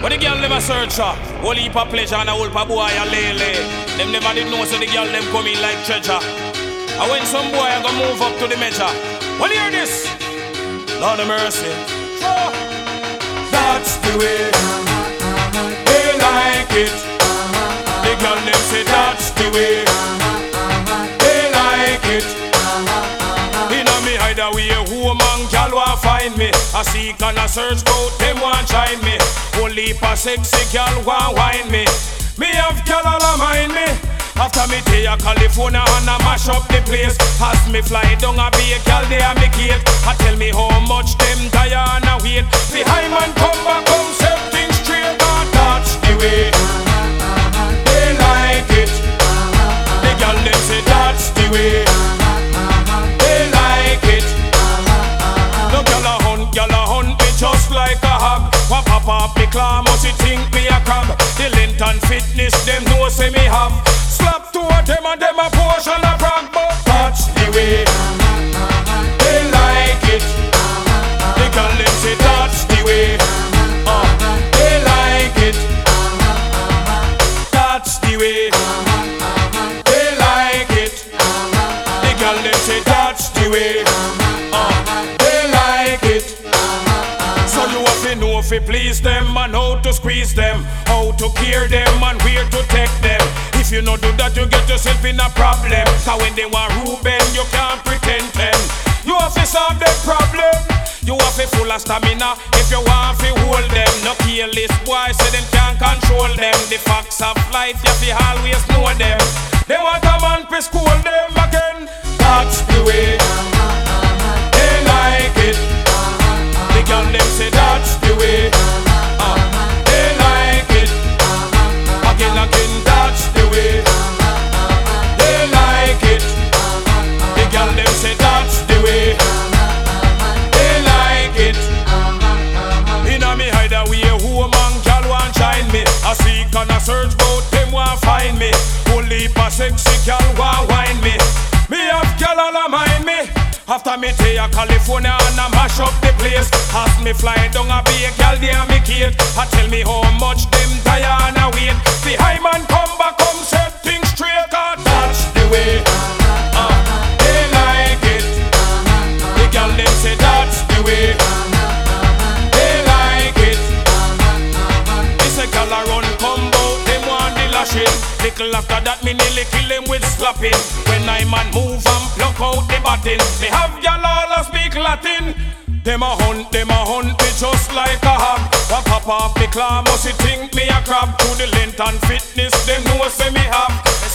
But the girl never search her. Whole heap of pleasure and a whole pa boy a lay. Them never did know so the girl them come in like treasure. And when some boy a go move up to the measure, well hear this, Lord of mercy. That's the way they like it. The girl them say that's the way they like it. Inna me hideaway, woman girl want find me. I seek and I search out, them want shine me. Only for sexy girl want wine me. Me have girl all a mind me. After me take a California and I mash up the place. As me fly down a be a girl they a me gate. I tell me how much them tired and a wait. The high man come back home, set things straight. But that's the way they like it. The girl them say that's the way they like it. No girl a hunt me just like a hog. What pop up me claw, must you think me a crab? The length and fitness them know say me have. Slap two of them and them a portion of brag. But that's the way they like it. The girl them say that's the way they like it. That's the way they like it. The girl them say that's the way they like it. So you have to know if you please them and how to squeeze them, how to care them and where to take them. If you not do that, you get yourself in a problem. Cause when they want Ruben, you can't pretend them. You have to solve the problem. You have to full of stamina. If you want to hold them, no careless boy, so them can't control them. The facts of life, you have to always know them. They want a man to school them again. That's the way they like it. The girl them say that's the way they like it. Again, that's the way they like it. The girl them say that's the way they like it. Inna me hideaway, woman girl want shine me. I seek and I search, but them want find me. Only for sexy girl want wine me. Me have girl all a mind me. After me take a California and I mash up the place. As me fly down a be a girl there me gate. I tell me how much them tired and a wait. The high man come back, come set things straight. Cause that's the way they like it. The girl them say that's the way they like it. It's a girl a run combo, them want the lashing. Little after that me nearly kill them with slapping. When I man move and pluck out the baton, me have y'all all a speak Latin. Them a hunt me just like a hog. What pop off me claw, must you think me a crab? To the length and fitness, them know say me have.